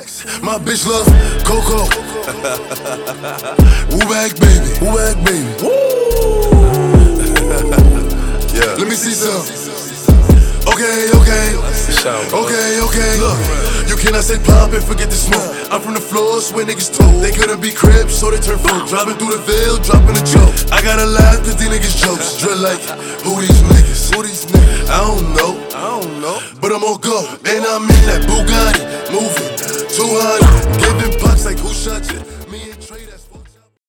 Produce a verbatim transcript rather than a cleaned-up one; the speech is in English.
X. My bitch love Coco. Woo back baby, woo back baby. Woo. Yeah. Let me see some. Okay, okay, okay, okay. Look, you cannot say pop and forget the smoke. I'm from the floors where niggas told they couldn't be cribs, so they turn folk. Driving through the veil, dropping a joke. I gotta laugh cause these niggas jokes. Drill like, who these niggas? Who these niggas? I don't know, I don't know. But I'm on go, and I'm in that Bugatti, moving two hundred, giving pops like who shot you?